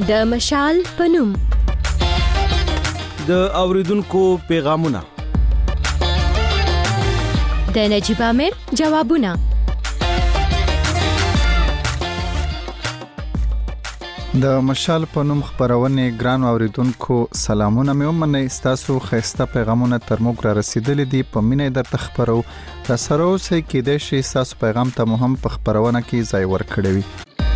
د مشال پنوم د اوریدونکو پیغامونه د نجیب امیر جوابونه د مشال پنوم خبرونه ګران اوریدونکو سلامونه مې ومنئ تاسو خسته پیغامونه تر موږ را رسیدلې دي په مینه در تخبرو را سره اوسئ کېدای شي تاسو پیغام ته مهم په خبرونه کې ځای ورکړئ وي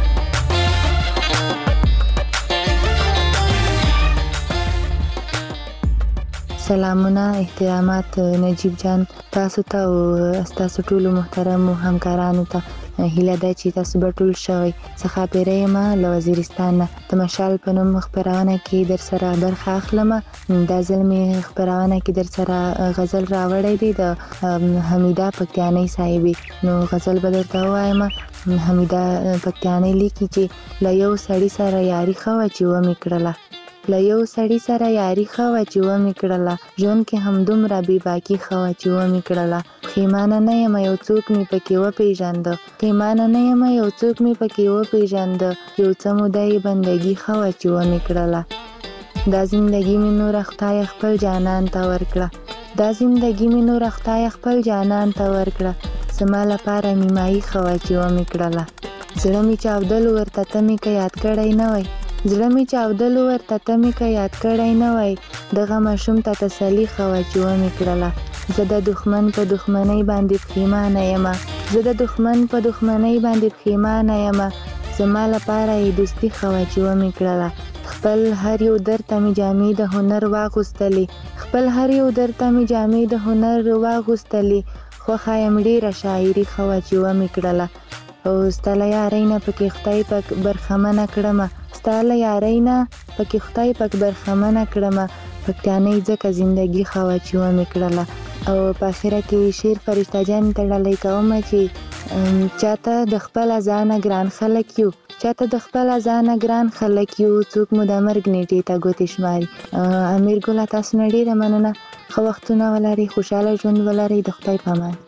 سلامونه احترامات نجیب جان تاسو ته او تاسو ټول محترم همکارانو ته هیله ده چې تاسو به ټول شوي څخه پیرېما له وزیرستان د مشال پنوم خبرونه کې در سره برخه اخلم د ځلمي خبرونه کې در سره غزل راوړی دی د حمیده پکتیانی صاحب نو غزل به درته وایم حمیده پکتیانی لیکي چې له یو سړي سره یاري خو چې و میکړله له یو سړي سره یاري خو چې و میکړله ژوند کې هم دومره بې باکي خو چې و میکړله خیمانه نه یم یو څوک می پکې و پیژاند خیمانه نه یم یو څوک می پکې و پیژاند یو څه مودې بندګي خو چې و میکړله دا زندګي مې نور خدای خپل جانان ته ورکړه دا زندګي مې نور خدای خپل جانان ته ورکړه سما لپاره نیمایي خو چې و میکړله زړه می چاودل ورته ته می کې یاد کړی نه وای زړه می چاودل ورته ته می کې یاد کړی نه وای دغه مشوم ته تسلی خو چې و میکړله زه د دښمن په دښمنۍ باندې پښیمانه یم زه د دښمن په دښمنۍ باندې پښیمانه یم زما لپاره یې دوستي خو چې و میکړله خپل هر یو درته می جامې د هنر واغوستلې خپل هر یو درته می جامې د هنر واغوستلې خو خایم ډیره شاعري خو چې و میکړله او ستله یارۍ نه پکې خدای پاک برخمنه کړمه ستله یارۍ نه پکې خدای پاک برخمنه کړمه پکتیانۍ ځکه زندګي خو چې و میکړله او په اخره کې شعر فرشته جان ته ډالۍ کوم چې چاته د خپل ځان ګران خلک یو چاته د خپل ځان ګران خلک یو څوک مو د مرګ نیټې ته ګوتې شماري امیر ګل تاسو نه ډیره مننه خو وختونه ولري خوشاله ژوند ولري د خدای په امان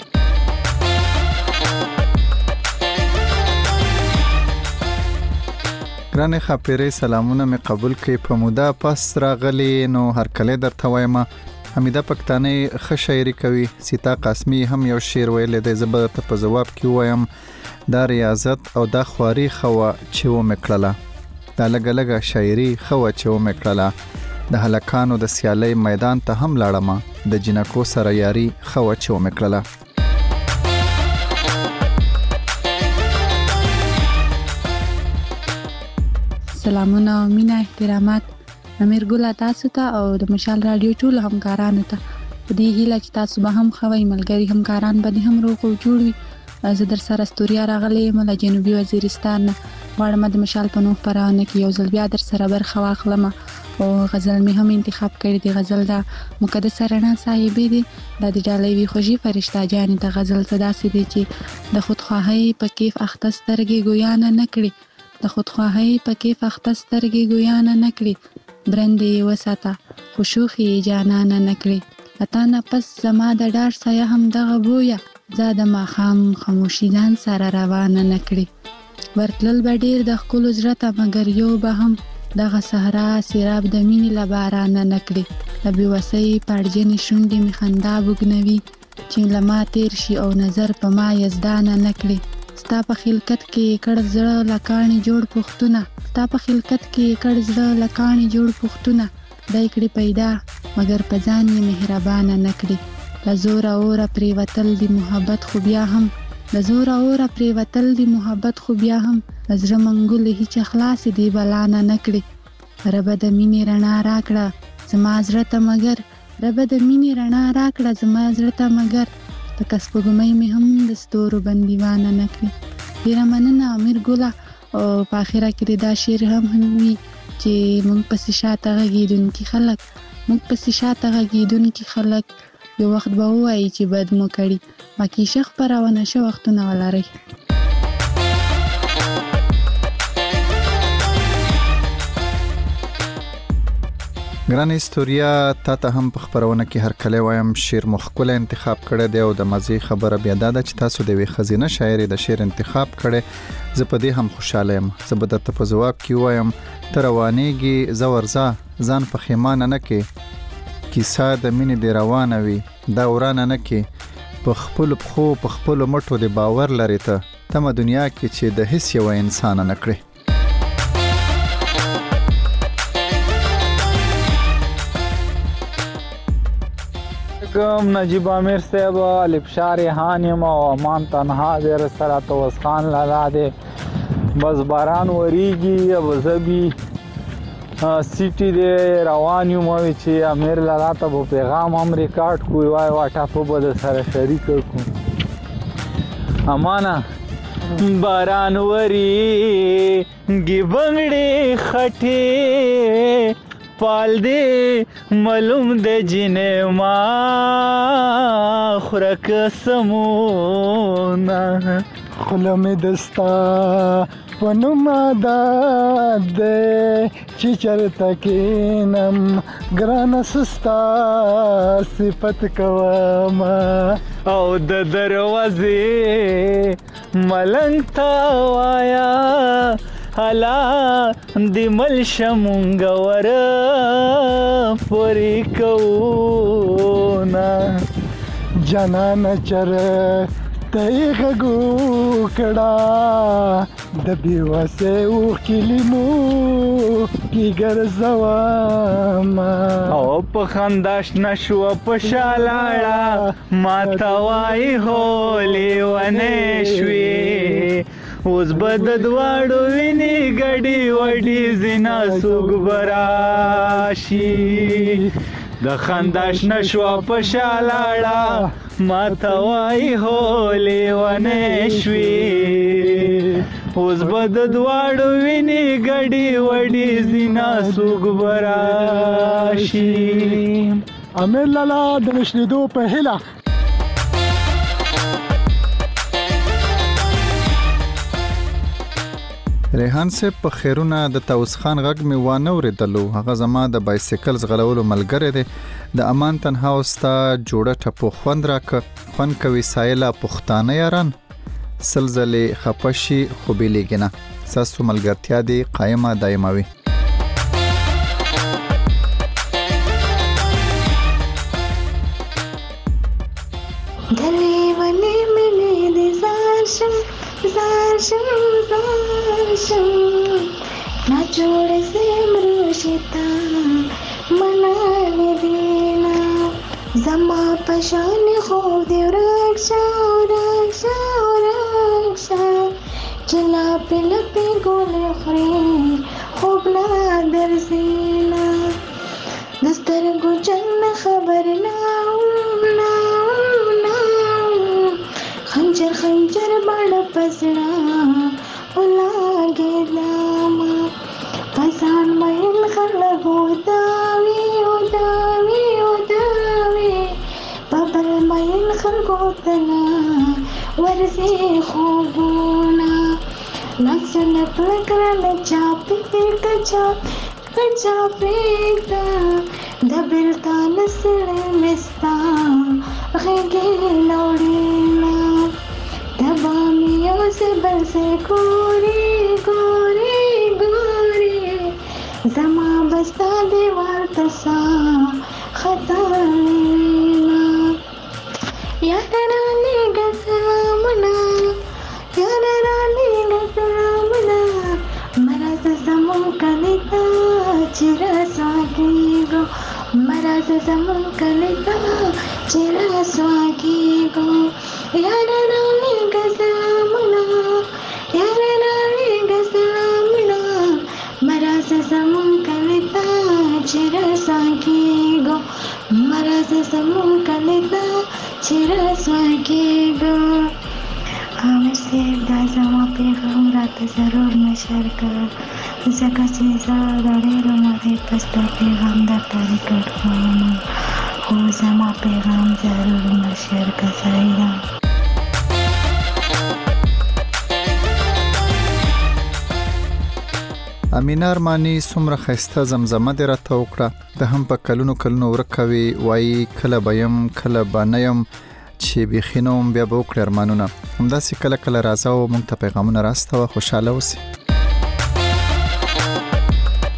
ګرانې خاپیرې سلامونه مې قبول کړئ په موده پس راغلی نو هر کله درته وایم حمیده پکتانی ښه شاعري کوي سیتا قاسمی هم یو شعر ویلی دی زه به ته په ځواب کې ووایم دا ریاضت او دا خواري ښه وه چې ومې کړله دا لږه لږه شاعري ښه وه چې ومې کړله د هلکانو د سیالۍ میدان ته هم لاړمه د جنکو سره یاري ښه وه چې ومې کړله سلامونه او مینه احترامات امیر ګل تاسو ته او د مشال رادیو ټول همکارانو ته په دې هیله چې تاسو به هم خوي ملګری همکاران به هم روغ او جوړ وي زه در سره استوریا راغلی یم له جنوبي وزیرستان غواړم د مشال په نوم خپرونه کې یو ځل بیا در سره برخه واخلم او غزل مې هم انتخاب کړی دی غزل دا مقدس رڼا صاحب دی د ډالۍ وی خوشي فرشته جان ته غزل صدا سي دی چې د خودخواهی په کیف اخته سترګې ګویا نه کړي د خودخواهی په کیف اخته سترګې ګویا نه کړي برندې وساته خوشوخي جانانه نکړي اته نه پس زما د ډار سایه هم دغه بویا زاده ما خام خاموشي ځان سره روانه نکړي ورتلل به ډیر د خپل زړه ته مگر یو به هم دغه صحرا سیراب د مینې لبارانه نکړي د بېوسۍ پړجنې شونډې مې خندا بوګنوي چې لما تیر شي او نظر په ما یزدانه نکړي ستا په خلقت کې کړ زړه لکانې جوړ پختونه ستا په خلقت کې کړ زړه لکانې جوړ پختونه دای کړي پیدا مگر په ځان یې مهربانه نکړي د زور اوره پرې وتل دی محبت خو بیا هم د زور اوره پرې وتل دی محبت خو بیا هم زړه منګولې هیڅ خلاص دی بلانه نکړي رب د مینې رڼا راکړه زما زړه ته مگر رب د مینې رڼا راکړه زما زړه ته مگر په کسبګمۍ مې هم د ستورو بندیوانه نکړي ډیره مننه امیر ګله او په اخره کې دا شعر هم وي چې موږ پسې شاته غږېدونکي خلک موږ پسې شاته غږېدونکي خلک یو وخت به ووایي چې بد مو کړي باقي ښه خپرونه ښه وختونه ولرئ ګران استوریا تا ته هم په خبرونه کې هر کله وایم شعر مخکله انتخاب کړی دی او د مزي خبره بیا دا چې تاسو د وی خزینه شاعري د شعر انتخاب کړي زه په دې هم خوشاله یم زه به درته په ځواب کې وایم ته روانېږي زه ورځه ځان پښیمانه نه کې کیسه د مینې دې روانه وي دا ورانه نه کې په خپلو پښو په خپلو مټو دې باور لرې ته تمه دنیا کې چې د هیڅ یوه انسانه نه کړې. کوم نجیب عامر صاحب الفشار ریحان یم او امان تنها دې سره توس خان لالا دې بس باران وریږي او زبي سیټي دې روان یم چې امیر لالا ته پیغام هم ریکارډ کوی وای واټه په بده سره شریک کو امانه باران وریږي بنگړې خټې پال دې معلوم د جنې ما خورک سمونه خله مې دستا پنوم عادت دې چې چرته کینم ګرانه سستا صفت کوم او د دروازې ملنګ تا وایا حالا دی مل شمونگ ورا پوری کونا جانان چر تیغ گو کڑا دبی واسه او کلمو کی گرزواما او پخنداش نشو پشالاړه ما توای هولی ونشوي اوس بد دواړو ویني ګډي وډي زنا سوګ براشي د خنداش نشو پشالاړه ما توای هولی ونشوي اوس بد دواړو ویني ګډي وډي زنا سوګ براشي. امیر لالا د نشریدو په هیله ریحان صاحب په خیرونه د طاووس خان غږ مې وانه اورېدلو هغه زما د بایسیکل ځغلولو ملګری دی د امان تنها وستا جوړه ټپو خوند راکه خوند کوي سایله پښتانه یاران سلزلې خپشي خو بیلیږي نه ستاسو ملګرتیا دی قایمه دایمه وي. ना जोड़ से मरुशिता मनाने देना जमा पशान हो दे रक्षा रक्षा रक्षा चला पिल पे गोले खरे खूब ना दरसीना दस्तर गुजन खबर ना खंजर खंजर बड़ पसड़ा उलागे दामा पसान महिल खलगो दावी उदावी उदावी बबल महिल खलगो तना वरसे खोगोना लसन पलकरल चापे कचा कचा पेता दबिलता नस्ल मिस्ता रेगे लौड़ीना दबामियों से बरसे गोरी गोरी गोरी जमा बस्ता दीवार तसा खता लेना यादराली गसामना मरद जमुन कलिता चिरा स्वागी गो मरद जमुन कलिता चिरा स्वागी गो यादराली गसामना मरद जमुन कलिता चिरा स्वागी गो मरद जमुन कलिता चिरा स्वागी गो आमिर से दाजमा पैगाम रात जरूर नशर कर जगह से ज़ादरे रमदे पस्ता पैगाम दा तारीख़ खाना हो जमा पैगाम जरूर नशर कर जाएगा. امینه ارمانی څومره ښایسته زمزمه دې راته وکړه د هم په کلونو کلونو ورکوي وایي کله به یم کله به نه یم چې بیخي نه وم بیا به وکړې ارمانونه همداسې کله کله راځه او موږ ته پیغامونه راستوه خوشحاله اوسې.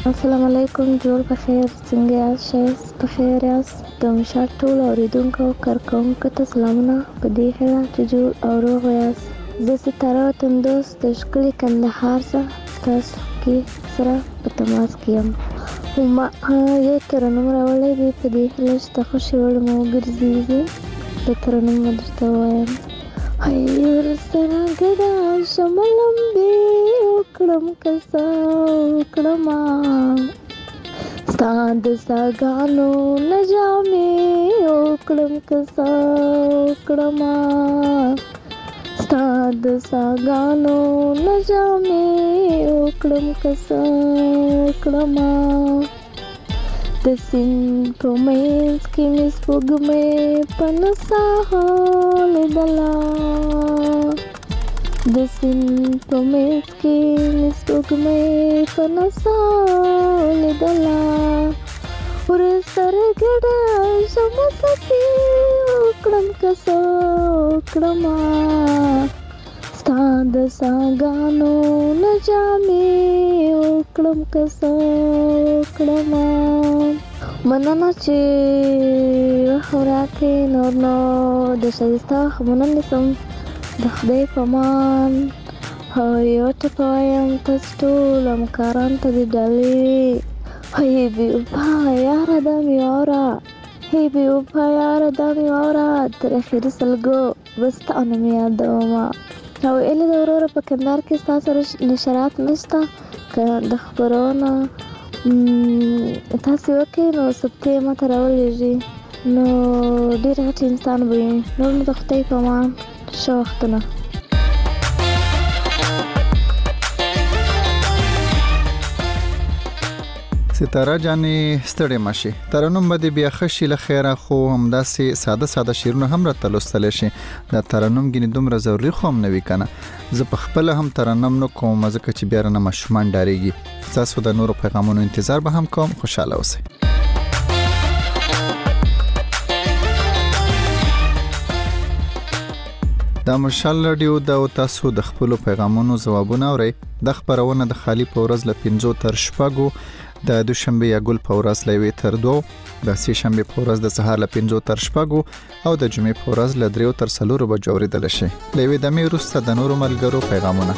السلام علیکم، جوړ بخیر، څنګه یاست؟ ښایست بخیر یاست؟ د مشال ټول اوریدونکو او کارکوونکو ته سلامونه، په دې هیله چې جوړ او روغ یاست. زه ستاره وطن دوست د ښکلي کندهار څخه تاسو کې سره په تماس کې یم. ما یو ترنم راوړی دی، په دې هیله چې د خوښې وړ مو وګرځېږي. د ترنم به درته ووایم: هی ورسره ګډه شمه لمبې وکړم که څه وکړمه، ستا د ساګانو نه جامې وکړم که څه وکړمه، ستا د ساګانو نه جامې وکړم که څه وکړمه. د سیند په منځ کې مې سپوږمۍ په نڅا لیدله، د سیند په منځ کې مې سپوږمۍ په نڅا لیدله، ورسره ګډه شمه څپې وکړم که څه وکړمه، ستا د ساګانو نه جامې وکړم که څه وکړمه. مننه چې وخت راکړې، نور نو د ښایسته وخت مننه سم. د خدای په امان. یوه ټپه وایم تاسو ټول همکارانو ته د ډالۍ: هی بې وفا یاره دا مې واوره، هی بې وفا یاره دا مې واوره، تر اخري سلګو به ستا نوم یادومه. او ایله د وروره په کندهار کې ستا سره نشرات نشته، که د خپرونه تاسې وکړئ نو ثبتې یې ماته راولېږئ، نو ډېر غټ انسان به یې. نور نو د خدای په امان، ښه وختونه. ستاره جانې ستړې مشي، ترنم به دې بیا ښه شي له خیره، خو همداسې ساده ساده شعرونه هم راته لوستلی شي. دا ترنم ګینې دومره ضروري خو هم نه وي که نه. زه په خپله هم ترنم نه کوم، ځکه چې بیا رانه ماشومان ډارېږي. ستاسو د نورو پیغامونو انتظار به هم کوم. خوشحاله اوسئ. دا مشال رادیو دا او تاسو د خپلو پیغامونو ځوابونه اورئ. د خبرونه د خالی په ورځ له 5 تر 6، د دوشنبه یا ګل په ورځ له 1 تر 2، د سې شنبه په ورځ د سهار له 5 تر 6 او د جمعې په ورځ له 3 تر 4 بجو اوریدل شي. لوي د مې وروسته د نورو ملګرو پیغامونه.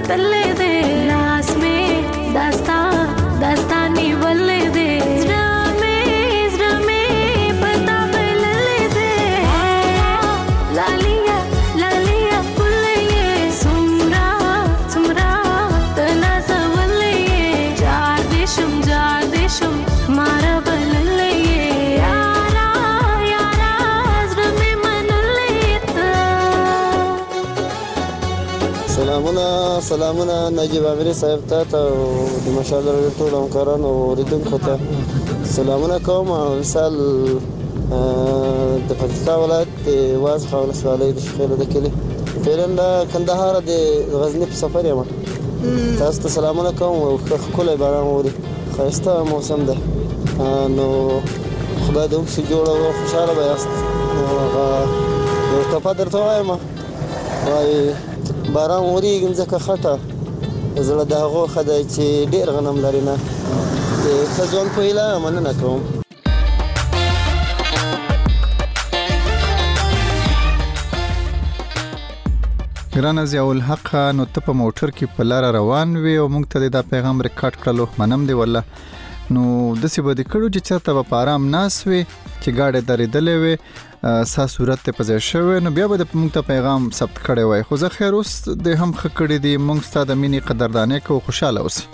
ساتلې دې لاس مې داستاني ولې دې زړه مې پتا بللې دې لالیا ګلې سمرا تنا سولې جار دې شم مارا بللې یارا زړه مې منلې ته. سلامونه نجیب عامري صاحب ته او د مشال راډیو ټول همکارانو او اوریدونکو ته سلامونه کوم. مثال د پکتیکا ولایت د وازخه ولسوالۍ د شخیله د کلي فعلا د کندهار د غزني په سفر یم. تاسو ته سلامونه کوم او ښکلی باران اوري، ښایسته موسم ده، نو خدای دې وکړي جوړه او خوشحاله به یاست. یو ټپه درته وایم، وایي باران اورېږي مځکه خټه، زړه د هغو ښه دی چې ډېر غنم لري نه. د ښه ژوند په هیله مننه کوم. ګرانه ضیاءالحق، نو ته په موټر کې په لاره روان وې او موږ ته دا پیغام ریکارډ کړلو، منم دی والله. نو داسې به دې کړو چې چېرته به په آرام ناست وې چې ګاډی درېدلې وې، سا صورت ته په ځای شوی، نو بیا به موږ ته پیغام ثبت کړی وای. خو زه خیر اوس د هم ښه کړي دي، موږ ستا د مینې قدردانۍ کوو، خوشحاله اوسې.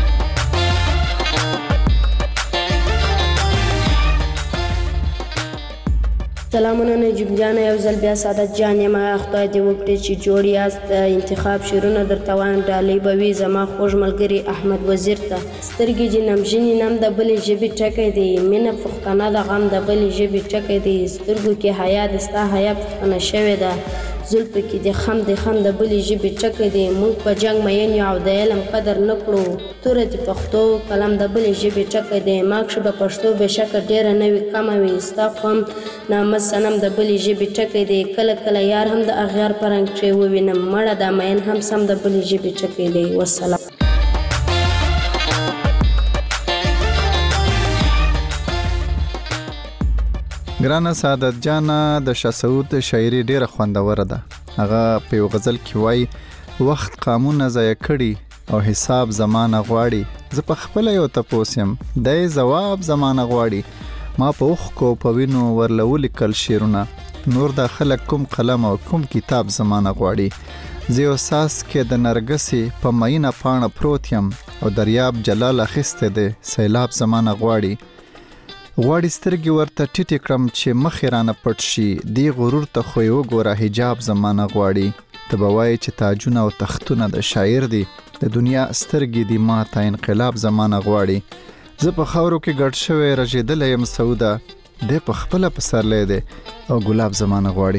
سلامونه نجیب جان، یو ځل بیا سعادت جان یم. خدای دې وکړي چې جوړ یاست. انتخاب شعرونه درته وایم، ډالۍ به وي زما خوږ ملګري احمد وزیر ته. سترګې چې نمژنې نم د بلې ژبې ټکی دی، مینه پښتانه د غم د بلې ژبې ټکی دی. سترګو کې حیا د ستا حیا پښتنه شوې ده، زلفو کې د خم د بلې ژبې ټکی دی. موږ په جنګ مین یو او د علم قدر نه کړو، توره د پښتو قلم د بلې ژبې ټکی دی. ماکښې به پښتو بېشکه ډېره نه وي کمه وي، ستا خو هم نامه سنم د بلې ژبې ټکی دی. کله یار هم د اغیار په رنګ کښې ووینم، مړه دا مین هم سم د بلې ژبې ټکی دی. والسلام. ګرانه سعادت جانه، د شاه سعود شاعري ډیره خوندوره ده. هغه په یو غزل کې وایي وخت قامونه ضایع کړي او حساب زمانه غواړي. زه په خپله یو تپوس یم، دی ځواب زمانه غواړي. ما په اوښکو په وینو ورله ولیکل شعرونه، نور دا خلک کوم قلم او کوم کتاب زمانه غواړي. زه یو ساس کې د نرګسې په مینه پاڼه پروت یم او دریاب جلال اخیستی دی، سیلاب زمانه غواړي. غواړي سترګې ورته ټیټې کړم چې مخې رانه پټ شي، دی غرور ته خو یې وګوره حجاب زمانه غواړي. ته به وایې چې تاجونه او تختونه د شاعر دي، د دنیا سترګې دي ما ته انقلاب زمانه غواړي. زه په خاورو کې ګډ شوی رژېدلی یم سعوده، دی په خپله پسرلی دی او ګلاب زمانه غواړي.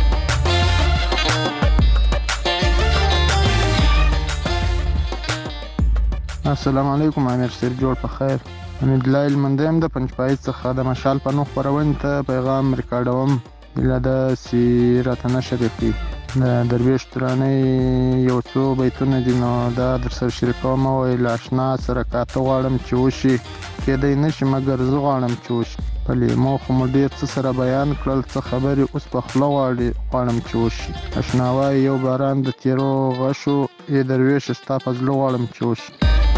السلام علیکم امیر صاحب، جوړ په خیر. حمید الله المندی یم د پنجپایي څخه د مشال په نوم خپرونې ته پیغام ریکارډوم. هیله ده چې راته نشر کړي. د درویش ترانې یو څو بیتونه دي، نو دا در سره شریکوم. وایي له اشنا سره کاته غواړم چې وشي، کېدی نشي مګر زه غواړم چې وشي. په لیمو خو مو ډېر څه سره بیان کړل، څه خبرې اوس په خوله غواړم چې وشي. اشنا وایي یو باران د تیرو غشو، ای درویش ستا په زړه غواړم چې وشي.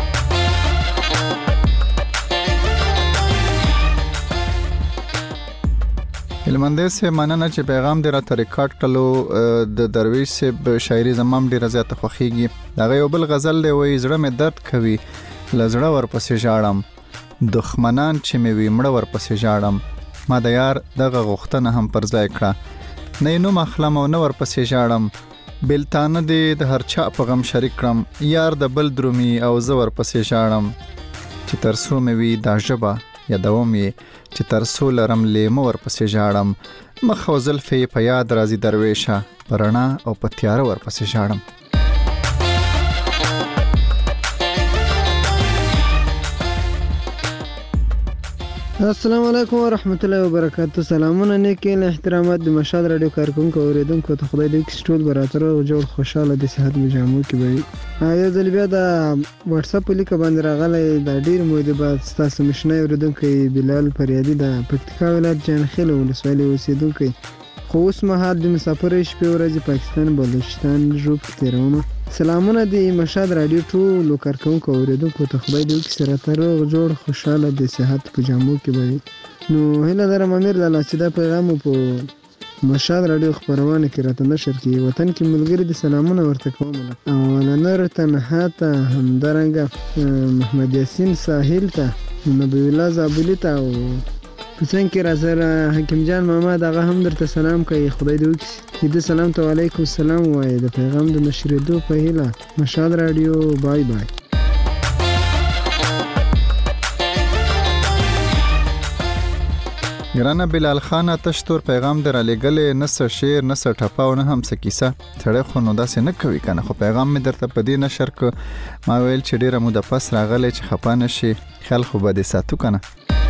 هلمندی صاحب مننه چې پیغام دې راته ریکارډ کړلو. د درویش صاحب شاعري زما هم ډېره زیاته خوښیږي. هغه یو بل غزل دی، وایي زړه مې درد کوي له زړه ورپسې ژاړم، دښمنان چې مې وي مړه ورپسې ژاړم. ما د یار دغه غوښتنه هم پر ځای کړه، نه یې نوم اخلم او نه ورپسې ژاړم. بېلتانه دې د هر چا په غم شریک کړم، یار د بل درومي او زه ورپسې ژاړم. چې تر څو مې وي دا ژبه یادوم یې، چې تر څو لرم لیمه ورپسې ژاړم. مخ او زلفې په یاد راځي درویشه، په رڼا او په تیاره ورپسې ژاړم. السلام علیکم ورحمت الله وبرکاتہ. سلامونه نیکی له احترامات د مشال رادیو کارکونکو اوریدونکو ته خدای دې وکړي ټول براتر او جوړ خوشاله د صحت مجامو کې وي. یو ځل بیا د واتس اپ لیک باندې راغلی د ډیر موده بعد تاسو مشنه اوریدونکو بلال فریادي د پکتیکا ولایت جانخیل ولسوالۍ اوسیدونکو خو اوس مهال د مسافرۍ شپې ورځې پاکستان بلوچستان ژوب کې تېرومه. سلامونه د مشهد رادیو ټولو کارکوونکو اورېدونکو ته، خدای دې وکړي سره ته روغ جوړ خوشحاله د صحت په جامو کې به وي. نو هیله لرم امیر لاله چې دا پیغام په مشهد رادیو خپرونه کې راته نشر کړي. وطن کې ملګري د سلامونه ورته کوم او نور تنها ته همدارنګه محمد یاسین ساحل ته نبی الله زابلی ته او حسین کې را سره حکیم جان ماما دغه هم درته سلام کوي. خدای دې وکړي د سلام ته وعلیکم السلام وایي د پیغام د نشریدو په هیله. مشهد رادیو بای بای. ګرانه بلال خان تشتور پیغام در علیګل نس شعر نس ټپا او نه هم څه کیسه تړه خو نو داسې نه کوي کنه. خو پیغام می درته په دې نشر ک ما ویل چې ډیره مو د پس راغلی چې خپانه شي خیال خو به دې ساتو کنه.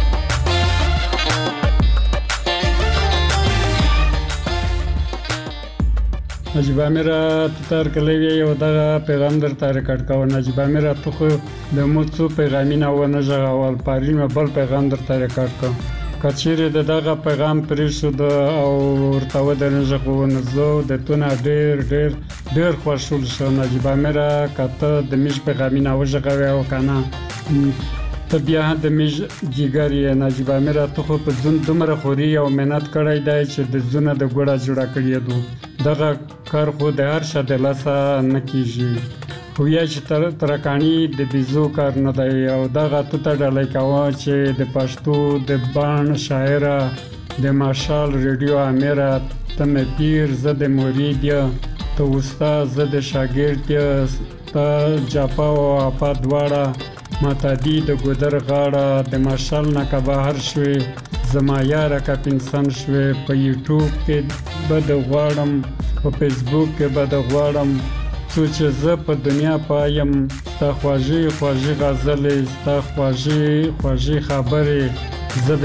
نجیب امیر تر کلی یو دغه پیغام درته ریکارډ کوم. نجیب امیر ته خو د موڅو پیغامینه و نه ژغول پارین بل پیغام درته ریکارډ کوم. کچېره دغه پیغام پرې شو او ورته و د نژغو نزو د تونه ډېر خوشحال شو. نجیب امیر کته د میش پیغامینه و ژغوي او کنه ته بیا د میش جګری. نجیب امیر ته خو په ځون دومره خوري او مهنت کړی دی چې د زونه د ګوړه جوړه کړی دو. دغه کار خو د هر شا د لاسه نه کیږي. خو یا چې ترکانی د بیزو کار نه دی او دغه تو ته ډالۍ کوه چې د پښتو د بان شاعره د ماشال ریډیو امیره ته مې پیر زه د مرید ته استاد زه د شاګرد ته جاپا او اپا دواړه ماتادي د ګودر غاړه د ماشال نه که بهر شوي زما یاره که پنسان شوي. په یوټیوب کې به د غواړم په فیسبوک کې به د غواړم څو چې زه په دنیا پایم ستا خواږې غزلې ستا خواږې خبرې زه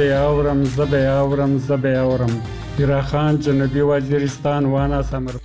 به اورم. پیرا خان جنوبي وزیرستان وانا سمر.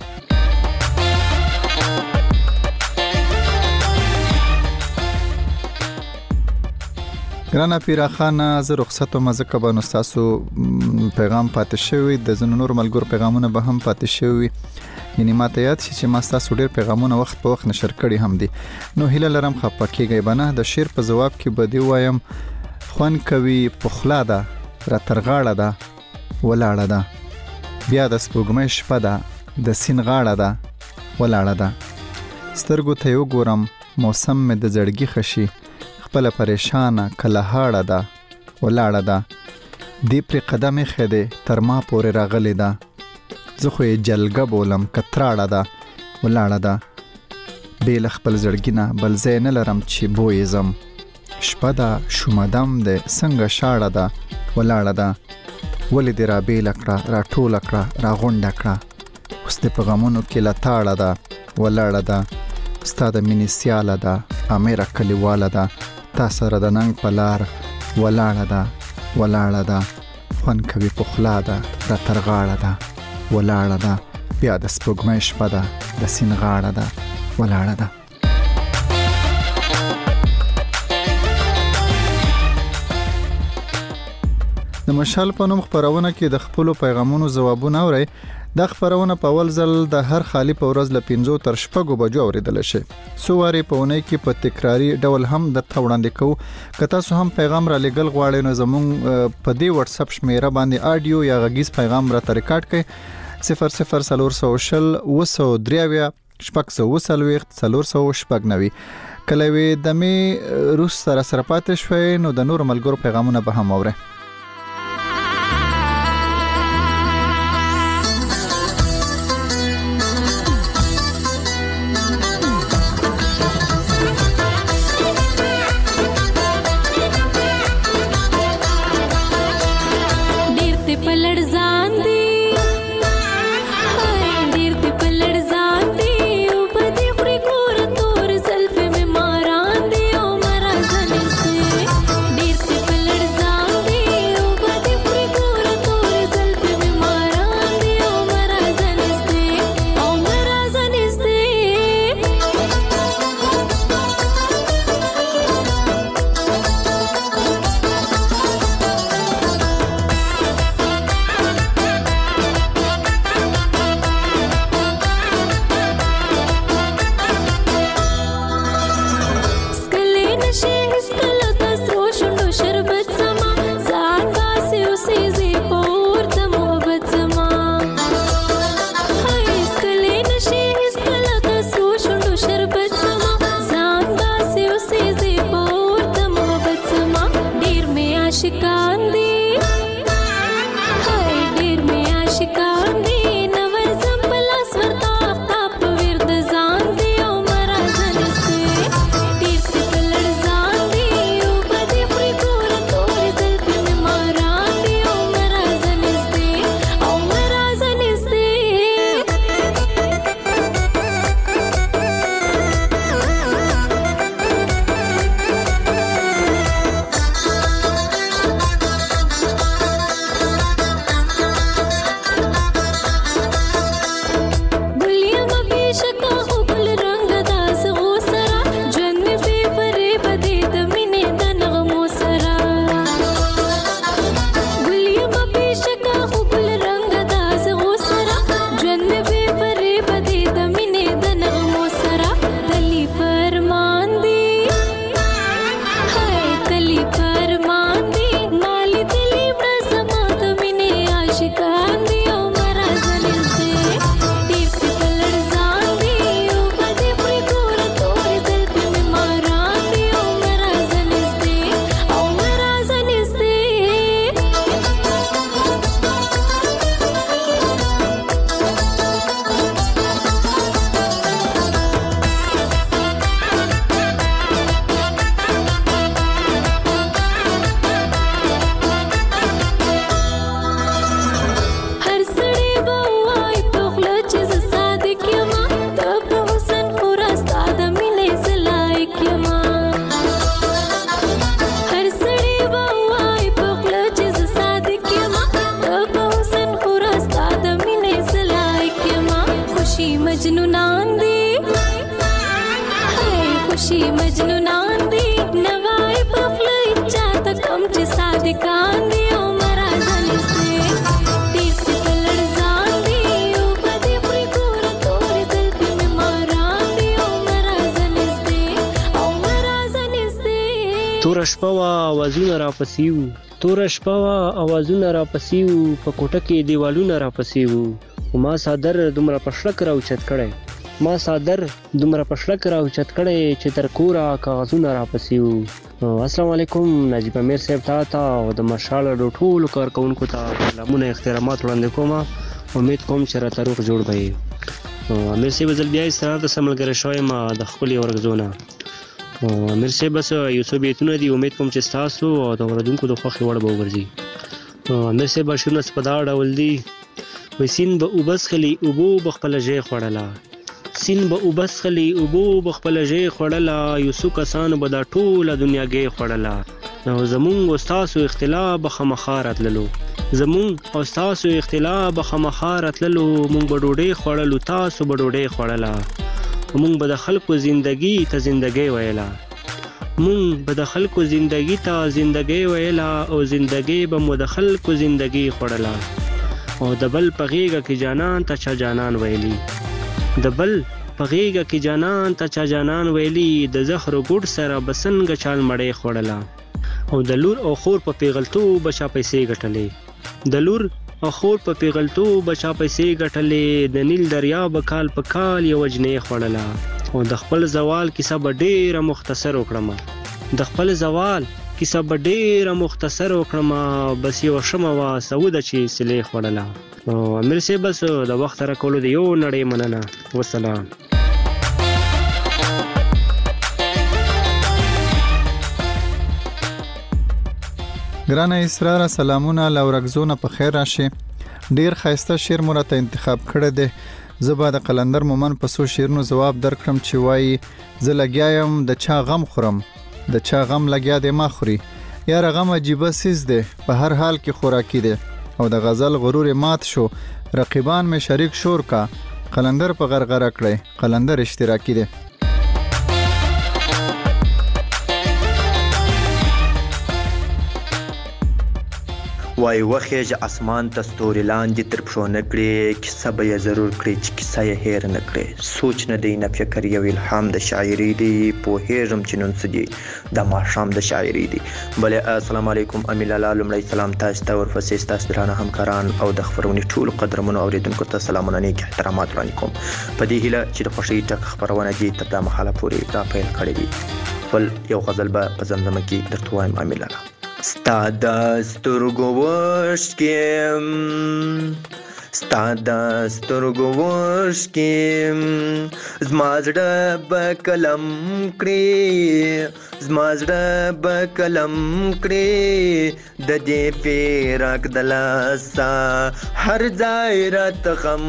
ګرانه پیرا خان زه رخصت او مزه کبه نو تاسو پیغام پاتې شوی د زنو نور ملګرو پیغامونه به هم پاتې شوی. یعنی ماته یاد شي چې ما تاسو ډیر پیغامونه وخت په وخت نشر کړي هم دي. نو هیله لرم خپه کېږئ بنه. د شعر په جواب کې به دی وایم خوان کوي پخلا ده را ترغاړه ده ولاړه ده بیا د سپوږمۍ شپه ده د سین غاړه ده ولاړه ده سترګو ته یو ګورم موسم مې د زړګي خشي خپل پریشانه کله هاړه ده ولاړه ده دی پر قدم خېده تر ما پورې راغلی ده زه خو یې جلګه بولم کتراړه ده ولاړه ده بیل خپل زړګینه بل ځای نه لرم چې بوی زم شپه ده شومدم ده څنګه شاړه ده ولاړه ده ولې دې را بیل کړه را ټوله کړه را غونډه کړه اوس دې په غمونو کې لتاړه ده ولاړه ده ستا د مینې سیاله ده امیره کلیواله ده تا سره د ننګ په لار ولاړه ده خوند کوي پخلا ده را ترغاړه ده ولاړه ده بیا د سپوږمۍ شپه ده د سین غاړه ده ولاړه ده. د مشال په نوم خبرونه کې د خپل پیغامونو جوابونه اوري. دا خبرونه په اول ځل د هر خالی په ورځ ل 15 تر 6 بجو اوریدل شي. سواري په ونې کې په تکراری ډول هم د وړاندې کوو. کته سو هم پیغام را لګل غواړي نو زمون په دې واتس اپ شمیره باندې اډیو یا غږیز پیغام را ریکارډ کړئ 00 وسو شپږ کله وی د می روس سره پاتې شوي نو د نور ملګرو پیغامونه به هم اوره. ډیر خوشي مجنونان دي نغای په خپل چاته کم چې صادقان دي او مرزن دي ډیر څه لړزان دي او په دې پرې کور تور زلفې مې ماران دي او مرزن دي تور شپه وا اوازونه راپسې وو تور شپه وا اوازونه راپسې وو په کوټه کې دیوالونه راپسې وو ما صادر دومره پښلک راوچت کړی ما صادر دومره پښلک راوچت کړی چې تر کوره کاغذونه راپسې وو. السلام علیکم نجیب امیر صاحب ته او د مشال د ټولو کارکونکو ته سلامونه احترامات وړاندې کوم. امید کوم چې راته روغ جوړ به یې. امیر صاحب زه بیا استراحت ته ملګری شوی یم د خپلې ورکزونه. امیر صاحب بس یو څو بیتونه دي امید کوم چې ستاسو او د اورېدونکو د خوښې وړ به وګرځي. امیر صاحب شعرونه په دا ډول دي وایي سیند به اوبه څښلې اوبو به خپله ژۍ خوړله سیند به اوبه څښلې اوبو به خپله ژۍ خوړله یو څو کسانو به دا ټوله دنیاګۍ خوړله. او زمونږ او ستاسو اختلاف به خامخا راتللو زمونږ او ستاسو اختلاف به خامخا راتللو مونږ به ډوډۍ خوړلو تاسو به ډوډۍ خوړله مونږ به د خلکو زندګي ته زندګۍ ویله مونږ به د خلکو زندګي ته زندګۍ ویله او زندګۍ به مو د خلکو زندګي خوړله او د بل په غېږه کې جانان ته چا جانان ویلي د بل په غېږه کې جانان ته چا جانان ویلي د زهرو ګوډ سره به څنګه چال مړۍ خوړله او د لور او خور په پیغلتوب به چا پیسې ګټلې د لور او خور په پیغلتوب به چا پیسې ګټلې د نیل دریا به کال په کال یو جنۍ خوړله او د خپل زوال کیسه به ډېره مختصر وکړم د خپل زوال کیسه به ډېره مختصر وکړم بس یوه شمه وه سوده چې سلې خوړله. امیر صاحب بس د وخت راکولو د یو نړۍ مننه والسلام. ګرانه اسرار سلامونه لورکزونه په خیر راشي. ډیر خاسته شعر مو راته انتخاب کړی دی. زه به د قلندر مومن په څو شعرونو ځواب درکړم چې وایي زه لګیا یم د چا غم خورم د چا غم لګیا دی ما خوري یاره غم عجیبه سیز دی په هر حال کې خوراکي دی او د غزل غرور مات شو رقیبان می شریک شور کا قلندر په غرغره کړی قلندر اشتراکی دی. وای وخیج اسمان ته ستوري لاندې تر پښو نه کړې کیسه به یې ضرور کړې چې کیسه یې هېر نه کړې سوچ نه دی نه فکر یو الهام د شاعري دی پوهېږم چې نن څه دي د ماښام د شاعري دی. بلې السلام علیکم امین الله لومړی سلام تاسو ته ورپسې ستاسو درانه همکاران او د خپرونې ټولو قدرمنو اورېدونکو ته سلامونه نیک احترامات وړاندې کوم په دې هیله چې د خوښۍ ټک خپرونه دي تر دا مهاله پورې دا پیل کړې وي. خپل یو غزل به په زمزمه کې درته وایم امین الله. ستا د سترګو وشکیم ستا د سترګو وشکیم زما زړه به قلم کړي زما زړه به قلم کړي د دې فراق د لاسه هر ځای راته غم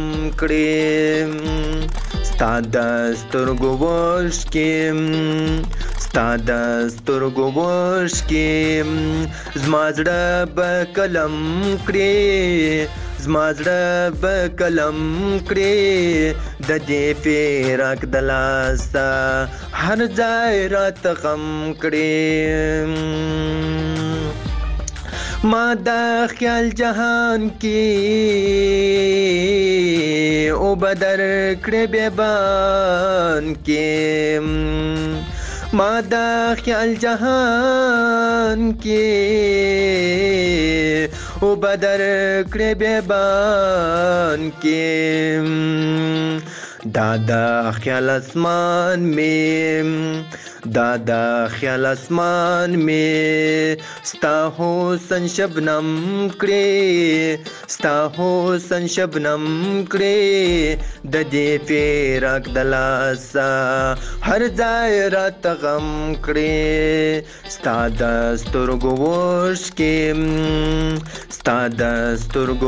کړي ستا د سترګو وشکیم ستا د سترګو وشکیم زما زړه به قلم کړي زما زړه به قلم کړي د دې فراق د لاسه هر ځای راته غم کړي ما د خیال جهان کې او بدر کړي بیابان کې ما د خیال جهان کې او بدر کړي بیابان کې دا د خیال اسمان می دا د خیال اسمان می ستا حسن شبنم کړي ستا حسن شبنم کړي د دې فراق د لاسه هر ځای راته غم کړي ستا د سترګو وشکې ستا د سترګو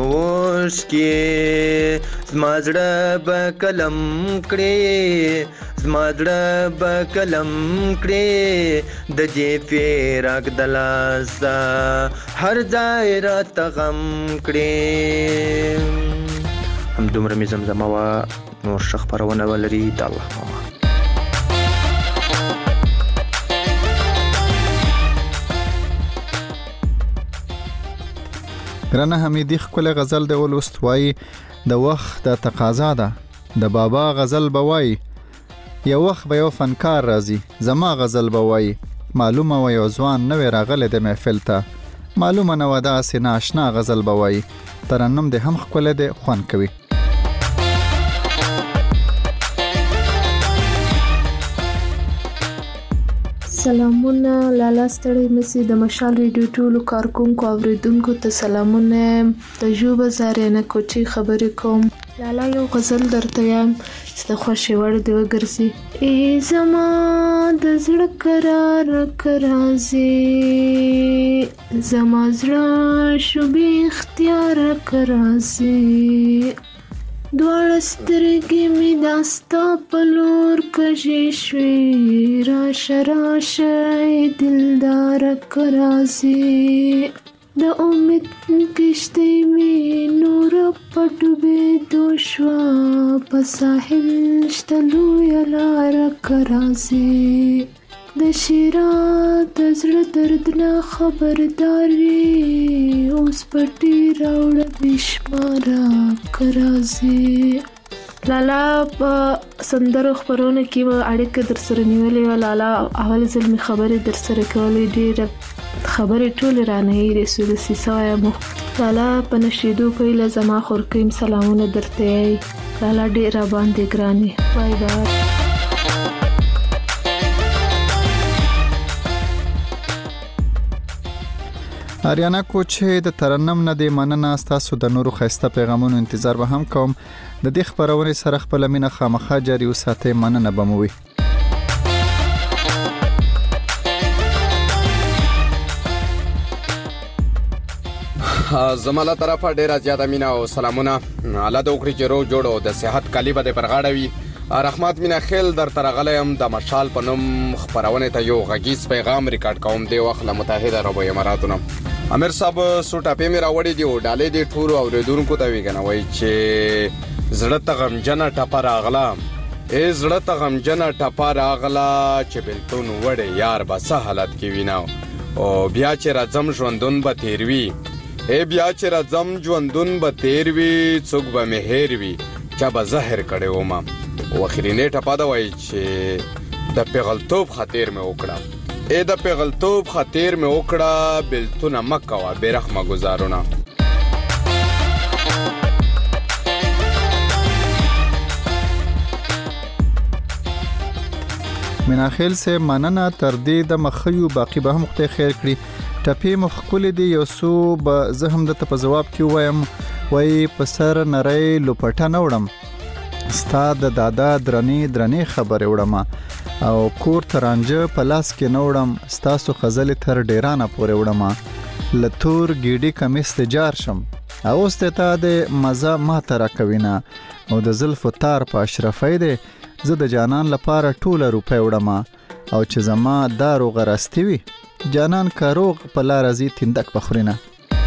وشکې زما زړه به قلم کړي زما زړه به قلم کړي د دې فراق د لاسه هر ځای راته غم کړي. همدومره مې زمزمه وه نور ښه خپرونه ولري د الله په امان. ګرانه حمیدي ښکلی غزل دی ولوست، وایي د وخت د تقاضا ده د بابا غزل به وایي، یو وخت به یو فنکار راځي زما غزل به وایي، معلومه و یو ځوان نوی راغلی د محفل ته، معلومه نه وه داسې ناشنا غزل به وایي. ترنم دی هم ښکلی دی، خوند کوي. سلامونه لالا ستړی مسی د مشال ریډیو ټولو کارکونکو اوریدونکو ته سلامونه. د ژوبه زارینه کوچی خبرې کوم. لالا یو غزل درته یم چې د خوښې وړ دی وګرځي. ای زما د زړه قرار کرازي، زما زړه شو بې اختیار کرازي، دواړه سترګې مې دا ستا په لور کږې شوې، راشه راشه دلداره که راځې، د امید کښتۍ مې نوره په ډوبېدو شوه، په ساحل شته لویه لاره که راځې، د شیرات د زړه دردنه خبردار وي، اوس پټې راوړه بېشماره که راځې. لالا په سندرو خپرونه کې اړیکه در سره نیولې وه. لالا اول ځل مې خبرې در سره کولې، ډېره خبرې ټولې رانه هېرې سوې، داسې سوی یم. لالا په نشېدو پیله زما خورکیم سلامونه درته یایي. لالا ډېر راباندې ګرانې. بای بای. آریانا کوچې د ترنم نه دی مننه. ستاسو د نورو ښایسته پیغامونو انتظار به هم کوم. د دې خپرونې سره خپله مینه خامخا جاري وساتئ. مننه به مو وي. زما له طرفه ډیره زیاته مینه او سلامونه. الله دې وکړي چې روغ جوړ او د صحت کالی به دې پر غاړه وي. رحمت مینا خیل در ترغلی یم د مشال په نوم خپرونې ته یو غږیز پیغام ریکارډ کوم دی وخت له متحده عربو اماراتونو. امیر صاحب سو ټاپې مې راوړې دی او ډالې دی ټولو اوریدونکو ته وی کنه وای چې زړه ته غمجنه ټپه راغله، ای زړه ته غمجنه ټپه راغله چې بلتون وړې یار به څه حالت کې ویناو، او بیا چې راځم ژوندون به تیر وي، ای بیا چې راځم ژوندون به تیر وي، څوک به مې هیر وي چا به زهر کړی ومه. واخرینې ټپه ده وایي چې د پیغلتوب خاطر مې وکړه، ای د پیغلتوب خاطر مې وکړه، بلتونه مه کوه بې رحمه ګزارونه. مناخیل سے مننه. تر دې د مخیو باقی به هم خدای خیر کړي. ټپې مخ کولې دی یو سو به زه هم د ته په جواب کې وایم، وای په سر نری لوپټه نه وړم، ستا د دادا درنې خبرې وړم، او کور ترانجه په لاس کې نه وړم، ستاسو خزلې تر ډیرانه پورې وړم، لتور ګیډي کمیس ته جار شم، او ستتا د مزه ما ته راکوینه، او د زلفو تار په اشرفۍ دی، زه د جانان لپاره ټوله روپۍ وړم، او چې زما دا روغه راستي وي جانان که روغ په لاره ځي تندک بخورینه.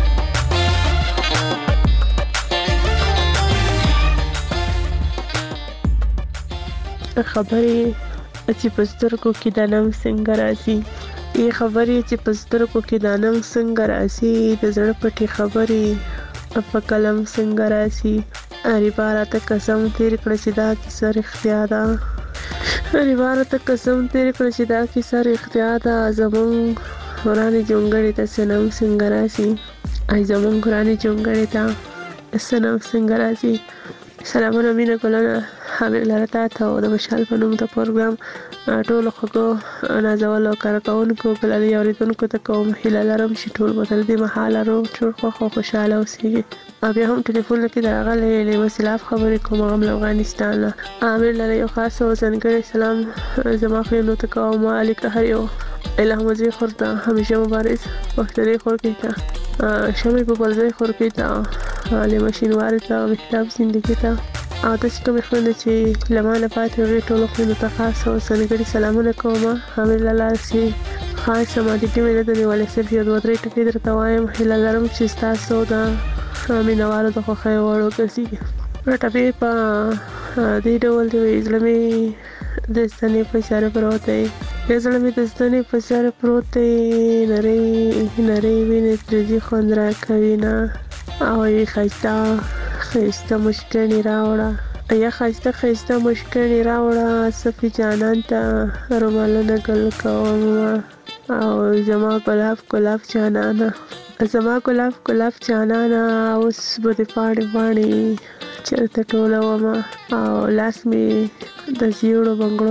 خبرې چې په سترګو کې د ننګ څنګه راځي، ای خبرې چې په سترګو کې د ننګ څنګه راځي، د زړه پټې خبرې په قلم څنګه راځي، اریبا راته قسم تیر کړه چې دا کیسه رښتیا ده، اریبا راته قسم تیر کړه چې دا کیسه رښتیا ده، زمونږ ورانې جونګړې ته سنم څنګه راځي، ای زمونږ ورانې جونګړې ته سنم څنګه راځي. سلامونه مینه ګلونه حامد لرتا ته او د مشال په نوم د پروګرام ټولو خوږو نازولو کارکونکو ګلالي اوریدونکو ته کوم هیله لرم چې ټول به تر دې مهاله روغ جوړ خوښ او خوشحاله اوسېږي. بیا هم ټلیفون کې درغلی لیمه سلاف خبرې کوم غم له افغانستان نه. امیر لره یو خاص او ځانګړی سلام زما خویندو ته کوم. علي قهر یو الهام وزیر خور ته همیشه مبارز وختري خور کې ته شمې په بلځای خور کې ته لیمه شینوار ته مهتاب زندگی ته او داسې کومې خویندې چې له ما نه پاتې هغې ټولو خویندو ته خاص او ځانګړي سلامونه کوم. حامد له لارې چې خاص مادي مې نه ده نیولې، صرف یو دوه درې ټکي درته وایم. هیله لرم چې ستاسو د مینهوالو د خوښیو وړ وګرځي. ټپې په دې ډول دی وایي زړه مې د ستنې په اشاره پروت دی، زړه مې د ستنې په اشاره پروت دی، نرۍ نرۍ وینې ترې ځي خوند راکوي نه، او یې ښایسته مشکڼې راوړه یا ښایسته مشکڼې راوړه صفي جانان ته رومالونه ګل کوم او زما ګلاب جانانه اوس به دې پاڼې چېرته ټولومه او لاس مې د زیړو بنګړو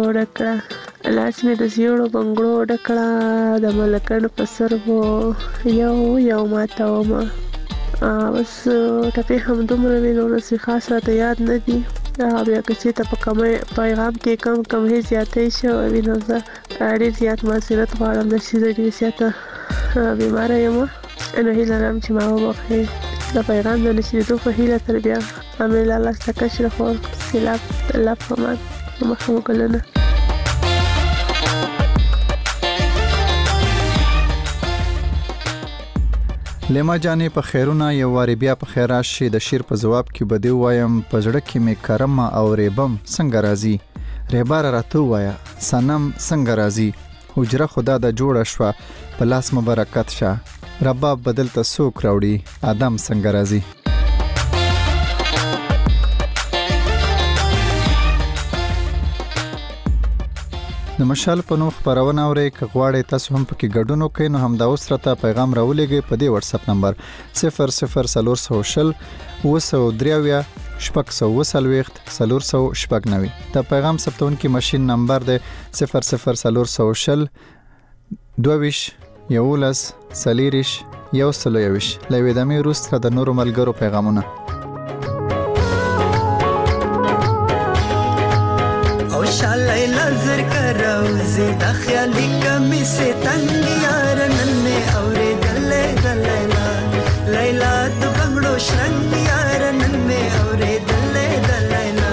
ډک کړه د ملکڼو په سترګو یو ماتومه اوس ټپې همدومره وي نو نو څه خاص راته یاد نه دي بیا که چېرته په پیغام کې کم هېڅ زیاتی شوی وي نو زه ډېر زیات معذرت غواړم د چې زه ډېر زیاته بیماره یم نو هیله لرم چې ما وبخښئ د پیغام د نشریدو په هیله تر بیا امیر لالا ستکشره خور سیلاب الله په امان مخه مو ګلونه لیما جانې په خیرونه یو وارې بیا په خیر راشي د شیر په جواب کې به دې ووایم په زړه کې مې کرمه او ریبم څنګه راځي ریباره راته ووایه صنم څنګه راځي حجره خدا د جوړه شوه په لاس مبرکت شه رباب بدل ته څوک راوړي آدم څنګه راځي د مشال په نوم خبرونه اورئ که غواړئ تاسو هم پکې ګډون وکړئ نو همدا اوس راته پیغام راولېږئ په دې واتس اپ نمبر 00400 923 490 د پیغام ثبتونکي ماشين نمبر دی 00400 22 11 سلیریش یو سلویوش لوي د مې روس تر د نورو ملګرو پیغامونه او شالای لزر کروزی د خیالي کمی سے تنگ یار نن اورې دلیلا لیلا د بنگړو شرنګ یار نن اورې دلیلا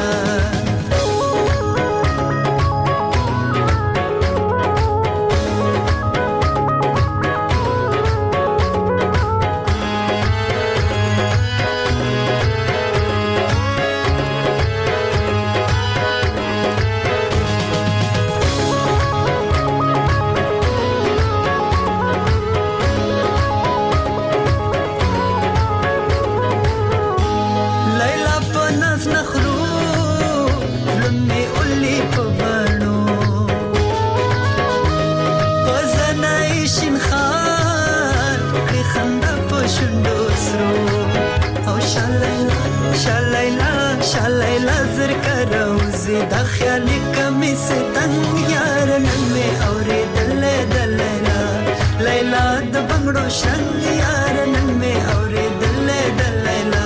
شالایلا زر کروزی د خیالي کمی سے تنگ یار نن اورې دلیلا لیلا د بنگړو شرنګ یار نن اورې دلیلا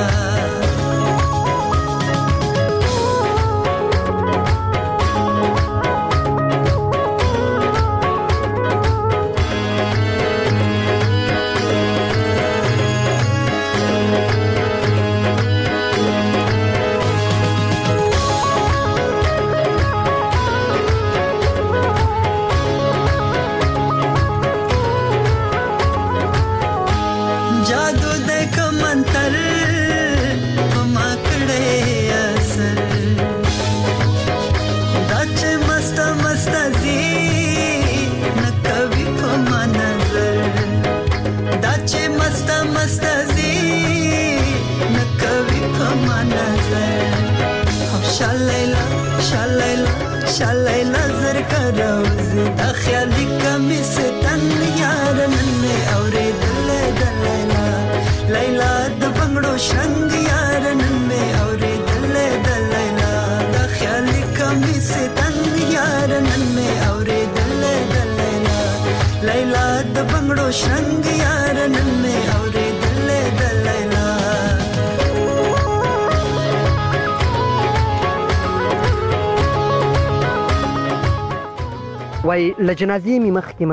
شالایلا زر کروزی د خیالي کمی سے تنگ یار نن اورې دلیلا لیلا د بنگړو شرنګ یار نن اورې دلیلا د خیالي کمی سے تنگ یار نن اورې دلیلا لیلا د بنگړو شرنګ یار نن اورې دلیلا وای لجنازي می مخ کې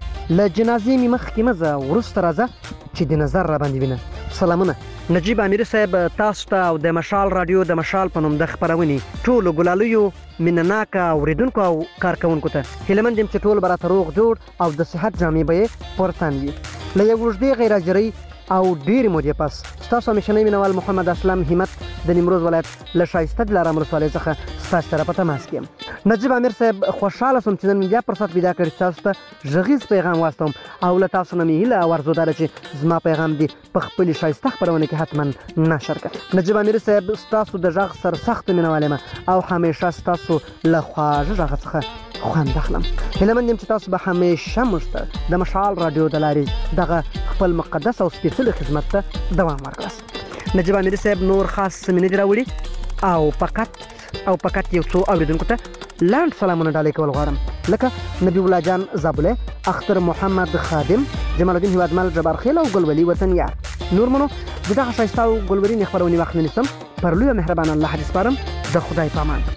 مزه ورسته راځه چې د نظر را باندې وینه سلامونه نجیب امیر صاحب تاسو ته او د مشال رادیو د مشال په نوم د خبرونې ټولو ګلالیو منناک اوریدونکو او کارکونکو ته هیلمن دم چې ټول براته روغ جوړ او د صحت جامې به پورتان وي له یو وجدي غیر اجري او ډیر مودې پس تاسو مشنې مینوال محمد اسلام همت د نیمروز ولایت له شایسته دلارام ولسوالۍ څخه تاسو سره په تماس کې نجیب امیر صاحب خوشحاله سوم چې نن مې بیا فرصت پیدا کړ چې تاسو ته غږیز پیغام واستوم او له تاسو نه مې هیله او ارزو ده چې زما پیغام دې په خپلې ښایسته خپرونه کې حتما نشر کړه. نجیب امیر صاحب ستاسو د غږ سرسخت مینوال یم او همیشه ستاسو له خواږه غږ څخه خوند اخلم. هیله مند یم چې تاسو به همیشه موږ ته د مشال راډیو د لارې دغه خپل مقدس او سپېڅلي خدمت ته دوام ورکړاست. نجیب امیر صاحب نور خاص څه مې نه دي راوړي او فقط یو څو اوریدونکو ته لاند سلامونه ډالۍ کول غواړم، لکه نبی الله جان زابله، اختر محمد خادم، جمال الدین هیوادمل، جبار خیل او ګلولي وطن یار. نور منو دغه ښایسته او ګلورین خپرونې وخت نه نیسم، پر لوی مهربان الله دې سپارم. د خدای په امان.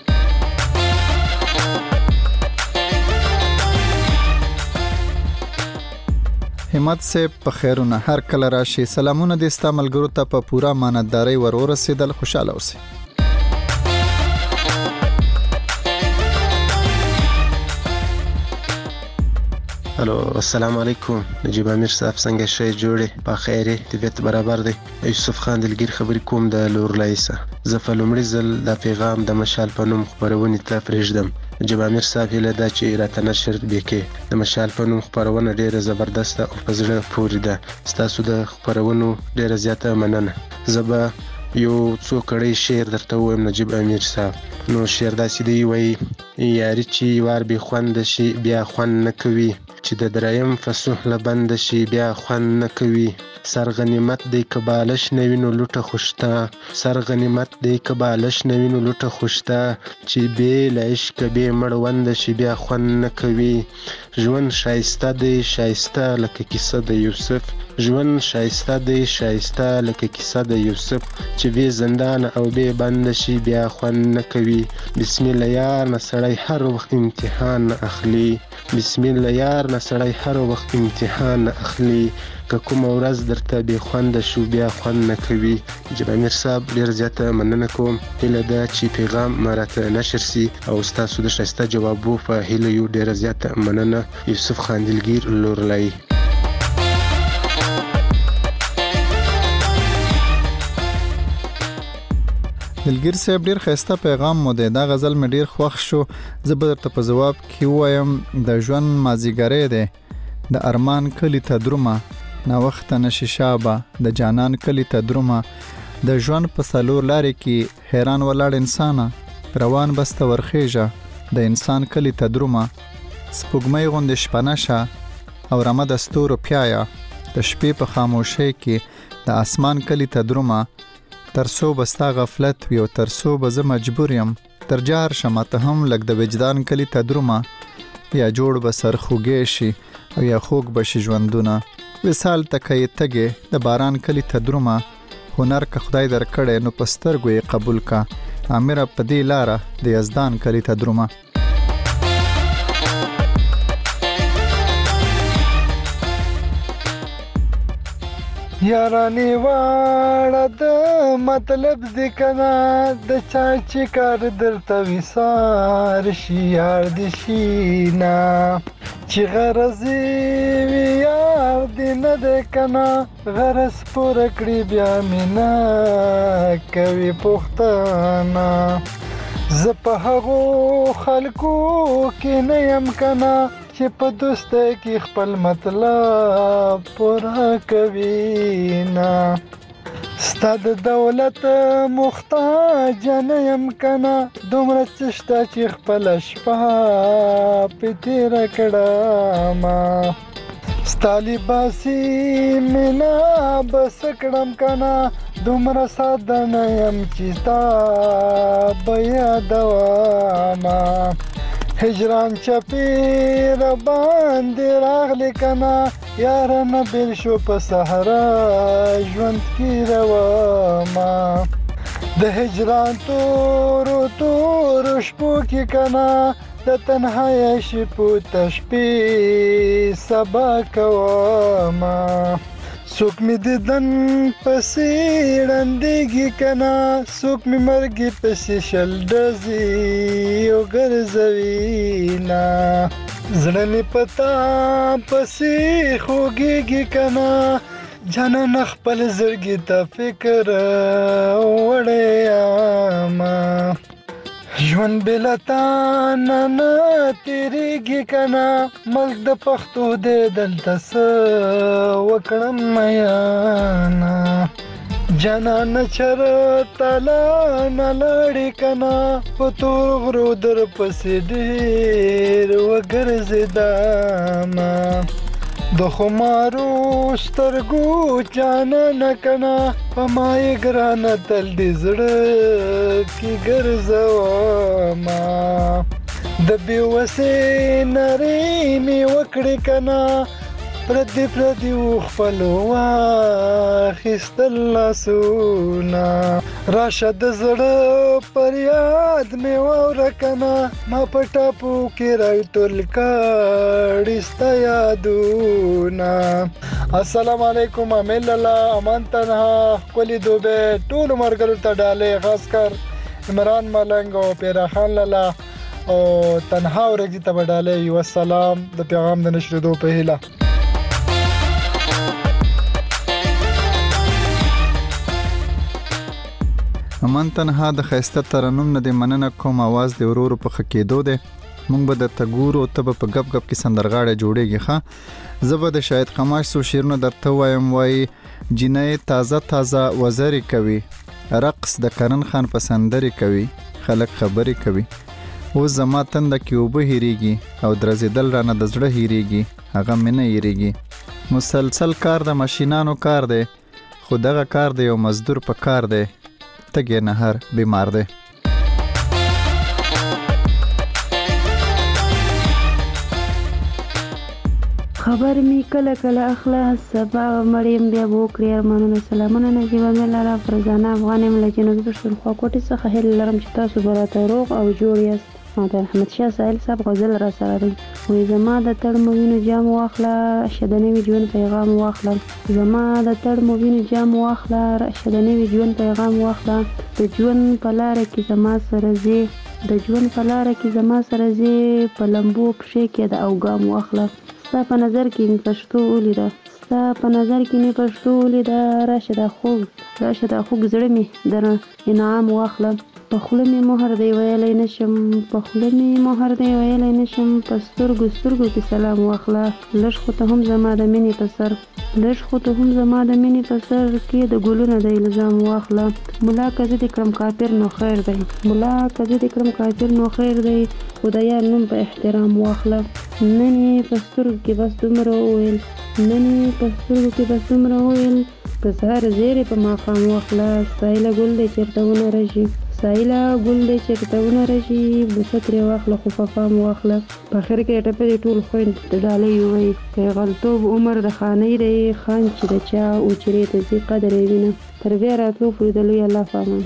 همت صاحب په خیرونه هر کله راشي. سلامونه دې ستا ملګرو ته په پوره امانتدارۍ ور ورسېدل. خوشاله اوسئ. الو السلام علیکم. نجیب امیر صاحب څنګه شئ؟ جوړې په خیر طبیعت برابر دی؟ یوسف خان دلګیر خبرې کوم د لورلایسه. زه په لومړي ځل دا پیغام د مشال په نوم خپرونې ته پرېږدم. نجیب امیر صاحب هیله ده چې راته نشر بیکې. د مشال په نوم خپرونه ډیره زبردسته او په زړه پورې ده. ستاسو د خپرونو ډیره زیاته مننه. زه به یو څو کړی شعر درته ووایم نجیب امیر صاحب. نو شعر داسې دی وایي: یاري چې وار بې خونده شي بیا خوند نه کوي، چې د دریم فسوح له بنده شي بیا خوند نه کوي. سر غنیمت دی که بالش نه وي نو لوټه خوشته، سر غنیمت دی که بالش نه وي نو لوټه خوشته، چې بې له عشقه بې مړونده شي بیا خوند نه کوي. ژوند ښایسته دی ښایسته لکه کیسه د یوسف، ژوند ښایسته دی ښایسته لکه کیسه د یوسف، چې بې زندانه او بې بنده شي بیا خوند نه کوي. بسم الله یار نه سړی هر وخت امتحان اخلي، بسم الله یار نه سړی هر وخت امتحان اخلي، که کومه ورځ درته بې خونده شو بیا خوند نه کوي. نجیب امیر صاحب ډېر زیاته مننه کوم. هیله ده چې پیغام راته نشر سي او ستاسو د ښایسته جوابو په هیله یو ډېره زیاته مننه. یوسف خان دلګیر لورلای. دلګیر صاحب ډیر ښایسته پیغام مو دی. دا غزل مې ډیر خوښ شو. زه به درته په ځواب کې ووایم: د ژوند مازیګری دی، د ارمان کلي ته درومه، ناوخته نشي شابه د جانان کلي ته درومه، د ژوند په څلور لارې کې حیران ولاړ انسانه، روان بسته ورخیژه د انسان کلي ته درومه، سپوږمۍ غوندې شپه نشه او رمه د ستورو پیایا، د شپې په خاموشۍ کې د اسمان کلي ته درومه، ترسو بستا غفلت وي او ترسو به زه مجبور یم تر جار شمه ته هم لږ د وجدان کلي ته درومه، یا جوړ به سر خوږی شي او یا خوږ به شي ژوندونه، وصال ته که یې تږې د باران کلي ته درومه، هنر که خدای درکړی نو په سترګو یې قبول کا، امره په دې لاره د یزدان کلي ته درومه. یارانی واړه د مطلب ذکنا د چا چې کار درته وسار شي یار دې شي نه، چې غرض وي یار دې نه دی کنه، غرض پوره کړي بیا مینه کوي پښتانه، زه په هغو خلکو کې نه یم کنه چې په دوسته کې خپل مطلب پوره کوي نه، ستا د دولت محتاج نه یم کنه، دومره څه شته چې خپله شپه پې تېره کړمه، ستا لباسي مینه به څه کړم کنه، دومره ساده نه یم چې ستا به یادومه، هجران چپی را باندې راغلی کنه، یاره نه بیل شو په صحرا ژوند کې روامه، د هجران تورو تورو شپو کې کنه، د تنهایی شپو تشپی سبا کوامه، څوک می دیدن پسې ړندېږي کنه، څوک می مرګي پسې شل ډزي او ګرځوي نه، زړه می پتا پسې خوږېږي کنه، جانانه خپل زړګي ته فکر وړی یمه، ژوند بلا تا نه تیریږي کنه ملک د پښتو دی دلته څه وکړم میانا جانان چرته نه لړې کنه په تور غرو در پسې ډېر وګرځېدمه د خمارو سترګو جانانه کنه په ما یې ګرانه تل دې زړه کې ګرځومه د بېوسۍ نارې مې وکړې کنه پردي خپلو واخیستل لاسونه راشه د زړه پر یاد مې واوره کنه ما په ټاپو کې راټول کړي ستا یادونه السلام علیکم امیل الله امان تنها ښکلي دوبۍ ټولو ملګرو ته ډالۍ خاص کر عمران ملنګ او پیرا خان لالا او تنها ورځې ته به ډالۍ والسلام د پیغام د نشریدو په هیله امان تنها د خیسته ترنم نه د مننه کوم आवाज د ورورو په خکېدو ده مونږ به د تګورو ته په غب غب کې سندرغاړه جوړيږي ښا زبر د شاهد قماش سو شیرونه درته وایم وای جنې تازه وزري کوي رقص د کرن خان په سندري کوي خلک خبري کوي او زما تند کې وبه هریږي او درزیدل رانه د زړه هریږي هغه منه هریږي مسلسل کار د ماشینانو کار دی خو دغه کار دی او مزدور په کار دی تګې نهر بیمار دی خبر می کله اخلا سبا مریم بیا وکړي ارمانونه سلامونه نجیب امیر لاله فرزانه افغان یم له جنوبي پښتونخوا کوټې څخه هیله لرم چې تاسو به راته روغ او جوړ یاست د احمد شاه ساحل صاحب غزل را سره دی وایي زما د تړ مو وینو جام واخله راشه د نوي ژوند پیغام واخله زما د تړ مو وینو جام واخله راشه د نوي ژوند پیغام واخله د ژوند په لاره کې زما سره ځې د ژوند په لاره کې زما سره ځې په لمبو پښې کې د اوګام واخله ستا په نظر کې مې پښتو ولیده ستا په نظر کې مې پښتو ولیده راشه دا خوږ زړه مې در انعام واخله په خوله مې مهر دی ویلی نشم په سترګو کې سلام واخله لږ خو ته هم زما د مینې په سر کې د ګلونه د الزام واخله ملا که زه دې کړم کافر نو خیر دی خدایا نوم په احترام واخله نن یې په سترګو کې بس دومره وویل په سهار زیرې په ماښام واخله سایله ګل دی چېرته ونه رژي بوسه ترې واخله خو په پام واخله په اخر کې ټپې د ټول خویند د ډالۍ ووایي پیغلتوب عمر د خانۍ دی خان چې د چا اوچرې ته ځي قدر یې وینه تر بیا راتلو پورې د لوی الله فامان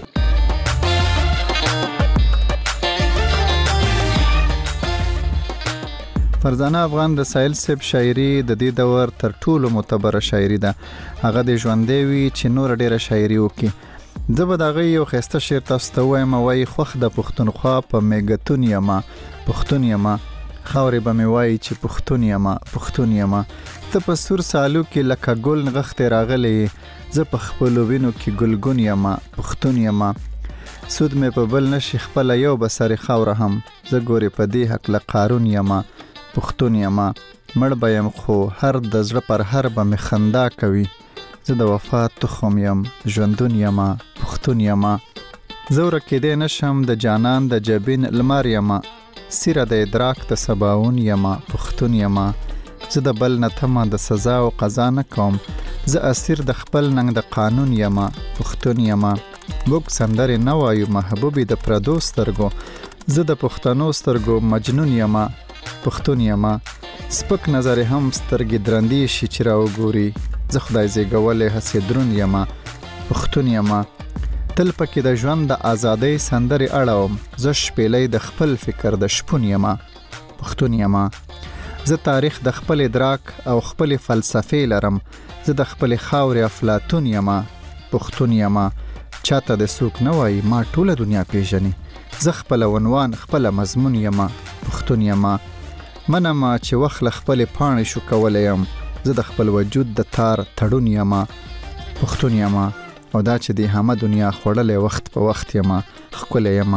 فرزانه افغان د ساحل صاحب شاعري د دې دور تر ټولو معتبره شاعري ده هغه د ژوندې وي چې نور ډیره شاعري وکي زه به دغه یو خسته شعر تاسو ته وایم وای خوخ د پښتونخوا په میګتون یما خاورې به مې وای چې پښتون یما ته په سور سالو کې لکه ګل نغښتې راغلی زه په خپلو وینو کې ګلګون یما پښتون یما سود مې په بل نشي خپله یو به سرې خاوره هم زه ګورې په دې هکله قارون یما پښتون یما مړ به یم خو هر د زړه پر هر به مې خندا کوي زه د وفات تخم یم ژوندون یما پښتون یما زه ورکېدی نشم د جانان د جبین لمر یما سیره د ادراک د سباون یما پښتون یما زه د بل نه تمه د سزا او قضا نه کوم زه اسیر د خپل ننګ د قانون یما پښتون یما موږ سندرې نه وایو محبوبې د پردو سترګو زه د پښتنو سترګو مجنون یما پښتون یما سپک نظر هم سترګې درندې شي چې راوګوري زه خدای زیږولی هسې دروند یما پښتون یما تل پکې د ژوند د ازادۍ سندرې اړوم زه شپېلی د خپل فکر د شپون یما پښتون یما زه تاریخ د خپل ادراک او خپل فلسفې لرم زه د خپل خاورې افلاطون یما پښتون یما چاته د څوک نه وایي ما ټوله دنیا پیژني زه خپل عنوان خپل مضمون یما پښتون یما منم چې وخت له خپل پاڼې شو کولی یم زه د خپل وجود د تار تړون یما پښتون یما او دا چې د همه دنیا خوړلی وخت په وخت یما ښکلی یما خو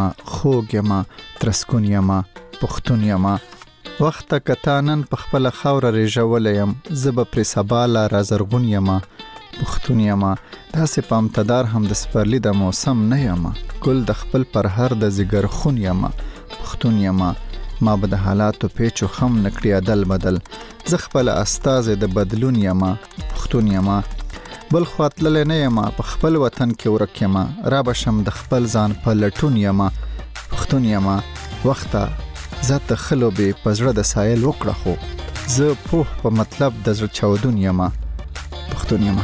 خوږ یما ترسکون یما پښتون یما وخت کتانن په خپل خاور رژولم زب پر سباله رازرغون یما پښتون یما داسې پامتدار هم د سپرلی د موسم نه یما ګل د خپل پر هر د زیګر خون یما پښتون یما ما به د حالاتو پیچو خم نکړی عدل بدل ز خپل استاد د بدلون یما پښتون یما بل خاطل نه یما په خپل وطن کې ورک یما را بشم د خپل ځان په لټون یما پښتون یما وخته ذات خلو به پزړه د سایل وکړه خو زه په مطلب د زړه چودون یما پښتون یما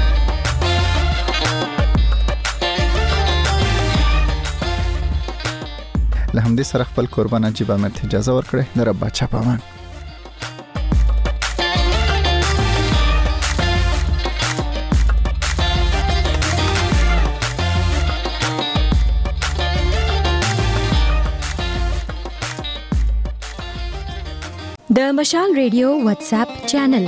له همدې سره خپل قربان عجیب امر اجازه ورکړي د رب بچا پامان د مشال ریډیو واتس اپ چینل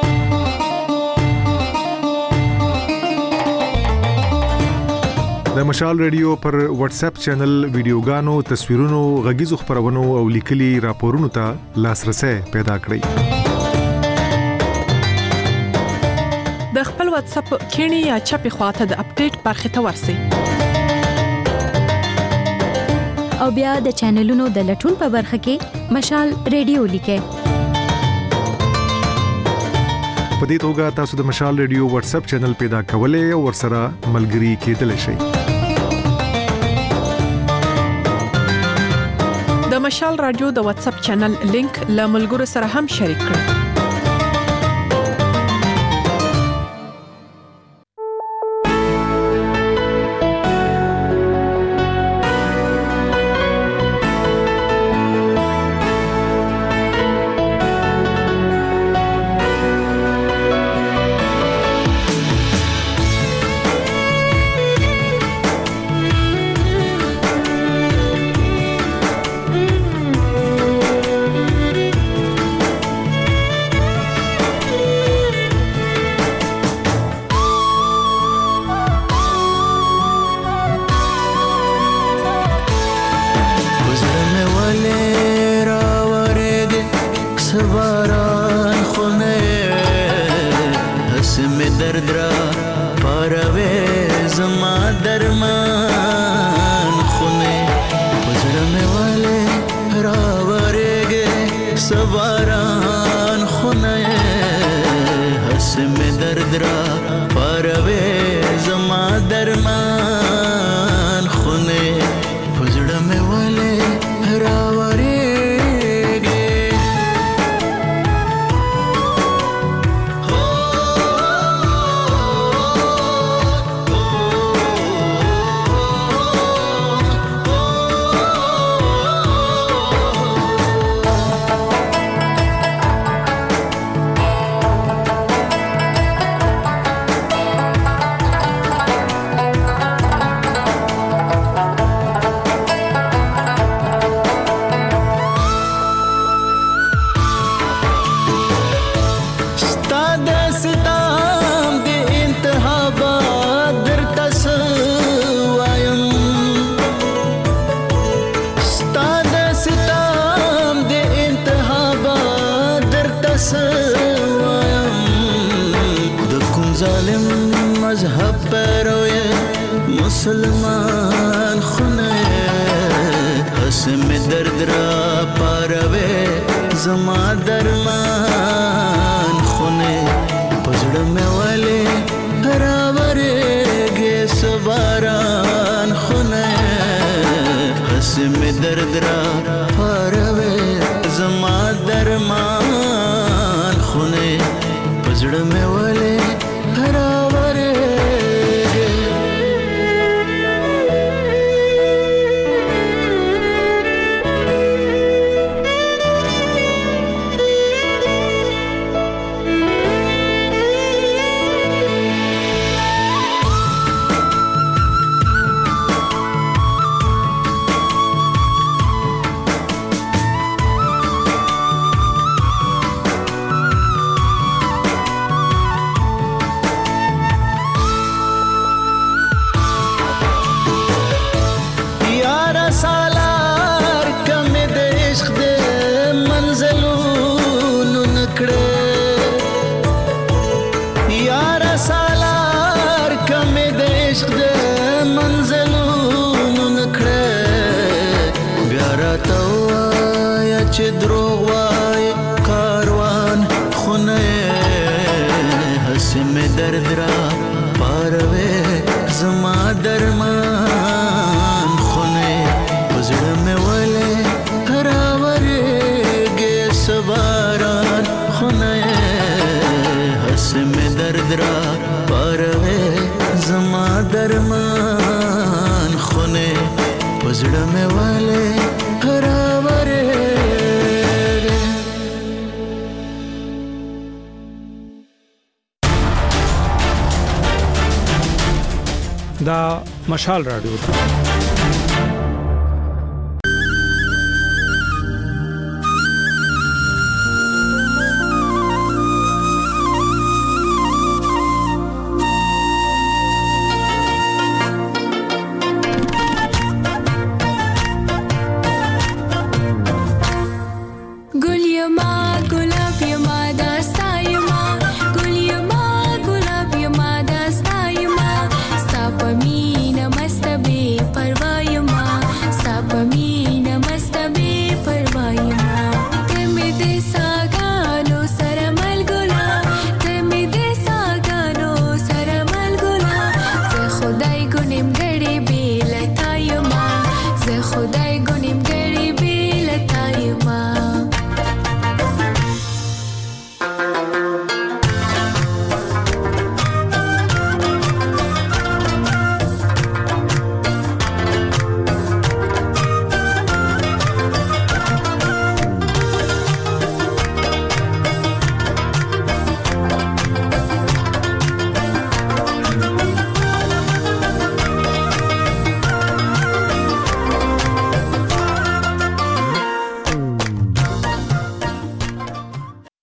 د مشال ریډیو پر واتس اپ چینل ویډیوګانو تصویرونو غږیزو خبرونو او لیکلي راپورونو ته لاسرسي پیدا کړئ د خپل واتس اپ کینی یا چپی خواته د اپډیټ برخه ته ورسی او بیا د چینلونو د لټون په برخه کې مشال ریډیو لیکه په دې توګه تاسو د مشال ریډیو واتس اپ چینل پیدا کولای او ورسره ملګري کېدلی شئ د مشال رادیو د واتس اپ چینل لینک له ملګرو سره هم شریک کړئ مسلمان خونه حسم درد را پاروي زما درمان خونه پزړه مې والي راورېږي سباران خونه حسم درد را پاروي زما درمان خونه پزړه مې والي درد را پاروي زما درمان خونه وزړه مې ولې راورېږي سباران خونه هس مې درد را پاروي زما درمان خونه وزړه مې ولې دا مشال رادیو